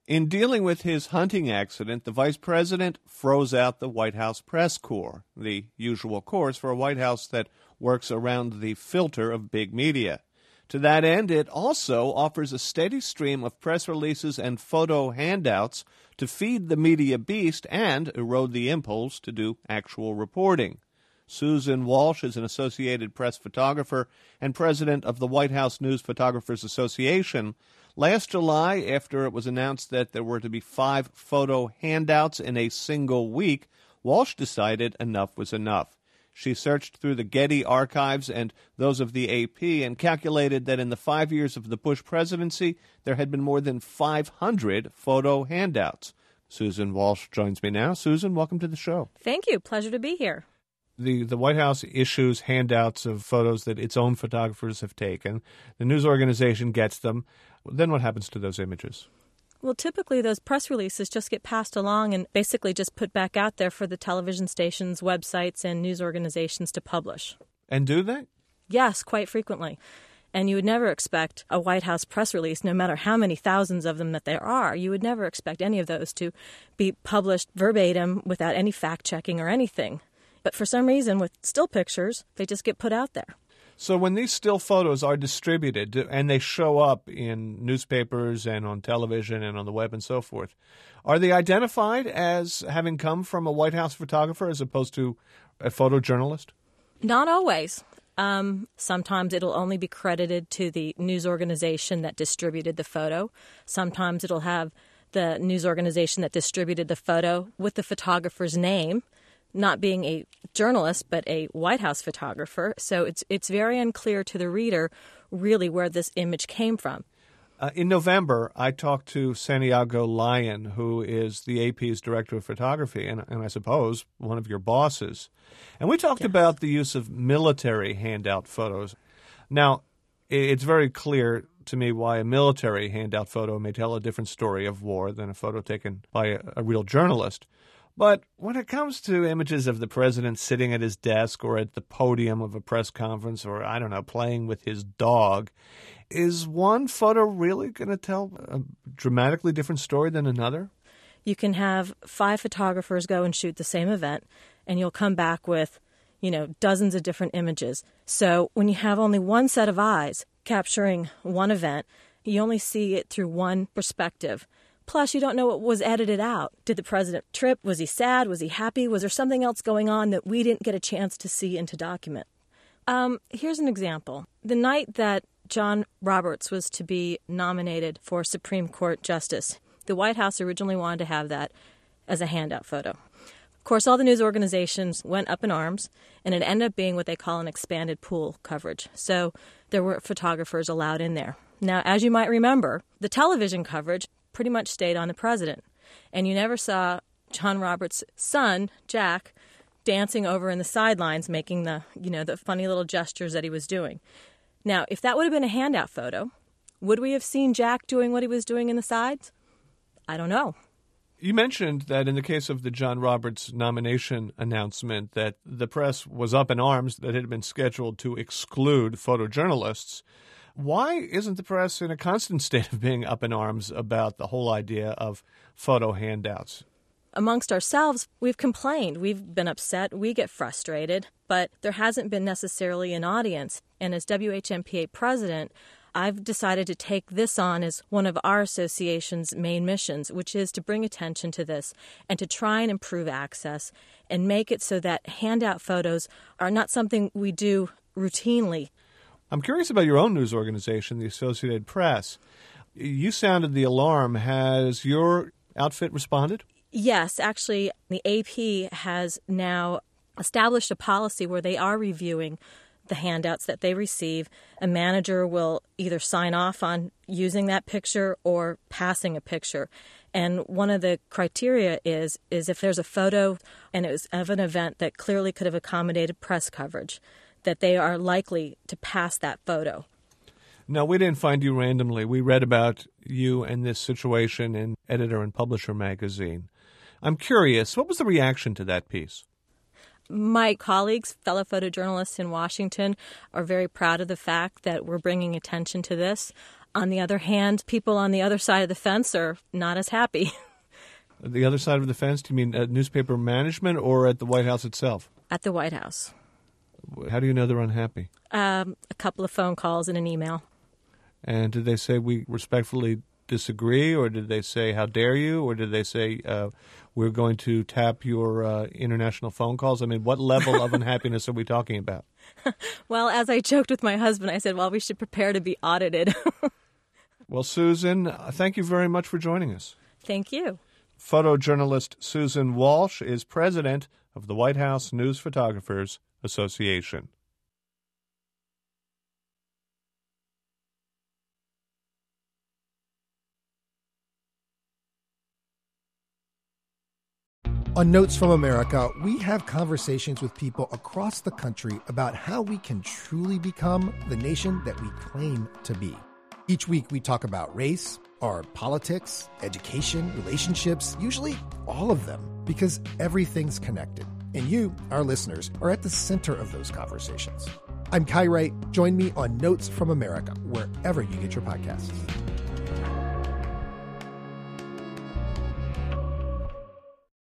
In dealing with his hunting accident, the vice president froze out the White House press corps, the usual course for a White House that works around the filter of big media. To that end, it also offers a steady stream of press releases and photo handouts to feed the media beast and erode the impulse to do actual reporting. Susan Walsh is an Associated Press photographer and president of the White House News Photographers Association. Last July, after it was announced that there were to be 5 photo handouts in a single week, Walsh decided enough was enough. She searched through the Getty archives and those of the AP and calculated that in the 5 years of the Bush presidency, there had been more than 500 photo handouts. Susan Walsh joins me now. Susan, welcome to the show. Thank you. Pleasure to be here. The White House issues handouts of photos that its own photographers have taken. The news organization gets them. Then what happens to those images? Well, typically those press releases just get passed along and basically just put back out there for the television stations, websites, and news organizations to publish. And do they? Yes, quite frequently. And you would never expect a White House press release, no matter how many thousands of them that there are, you would never expect any of those to be published verbatim without any fact-checking or anything. But for some reason, with still pictures, they just get put out there. So when these still photos are distributed and they show up in newspapers and on television and on the web and so forth, are they identified as having come from a White House photographer as opposed to a photojournalist? Not always. Sometimes it'll only be credited to the news organization that distributed the photo. Sometimes it'll have the news organization that distributed the photo with the photographer's name, not being a journalist, but a White House photographer. So it's very unclear to the reader really where this image came from. In November, I talked to Santiago Lyon, who is the AP's director of photography, and I suppose one of your bosses. And we talked about the use of military handout photos. Now, it's very clear to me why a military handout photo may tell a different story of war than a photo taken by a real journalist. But when it comes to images of the president sitting at his desk or at the podium of a press conference or, I don't know, playing with his dog, is one photo really going to tell a dramatically different story than another? You can have 5 photographers go and shoot the same event, and you'll come back with, dozens of different images. So when you have only one set of eyes capturing one event, you only see it through one perspective. Plus, you don't know what was edited out. Did the president trip? Was he sad? Was he happy? Was there something else going on that we didn't get a chance to see and to document? Here's an example. The night that John Roberts was to be nominated for Supreme Court Justice, the White House originally wanted to have that as a handout photo. Of course, all the news organizations went up in arms, and it ended up being what they call an expanded pool coverage. So there were photographers allowed in there. Now, as you might remember, the television coverage pretty much stayed on the president. And you never saw John Roberts' son, Jack, dancing over in the sidelines, making the funny little gestures that he was doing. Now, if that would have been a handout photo, would we have seen Jack doing what he was doing in the sides? I don't know. You mentioned that in the case of the John Roberts nomination announcement that the press was up in arms, that it had been scheduled to exclude photojournalists. Why isn't the press in a constant state of being up in arms about the whole idea of photo handouts? Amongst ourselves, we've complained. We've been upset. We get frustrated. But there hasn't been necessarily an audience. And as WHMPA president, I've decided to take this on as one of our association's main missions, which is to bring attention to this and to try and improve access and make it so that handout photos are not something we do routinely. I'm curious about your own news organization, the Associated Press. You sounded the alarm. Has your outfit responded? Yes, actually, the AP has now established a policy where they are reviewing the handouts that they receive. A manager will either sign off on using that picture or passing a picture. And one of the criteria is if there's a photo and it was of an event that clearly could have accommodated press coverage, that they are likely to pass that photo. No, we didn't find you randomly. We read about you and this situation in Editor and Publisher magazine. I'm curious, what was the reaction to that piece? My colleagues, fellow photojournalists in Washington, are very proud of the fact that we're bringing attention to this. On the other hand, people on the other side of the fence are not as happy. The other side of the fence, do you mean at newspaper management or at the White House itself? At the White House. How do you know they're unhappy? A couple of phone calls and an email. And did they say we respectfully disagree, or did they say how dare you, or did they say we're going to tap your international phone calls? I mean, what level of unhappiness are we talking about? Well, as I joked with my husband, I said, well, we should prepare to be audited. Well, Susan, thank you very much for joining us. Thank you. Photojournalist Susan Walsh is president of the White House News Photographers Association. On Notes from America, we have conversations with people across the country about how we can truly become the nation that we claim to be. Each week, we talk about race, our politics, education, relationships, usually all of them, because everything's connected. And you, our listeners, are at the center of those conversations. I'm Kai Wright. Join me on Notes from America, wherever you get your podcasts.